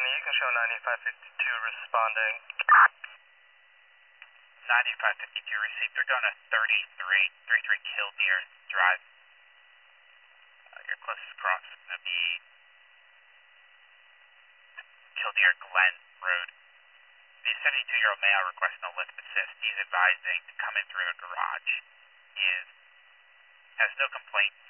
County, you can show 9552 responding. 9552 received. They're going to 33 Killdeer Drive. Your closest cross is going to be Killdeer Glen Road. The 72-year-old male requesting a lift assist. He's advising to come in through the garage. He has no complaints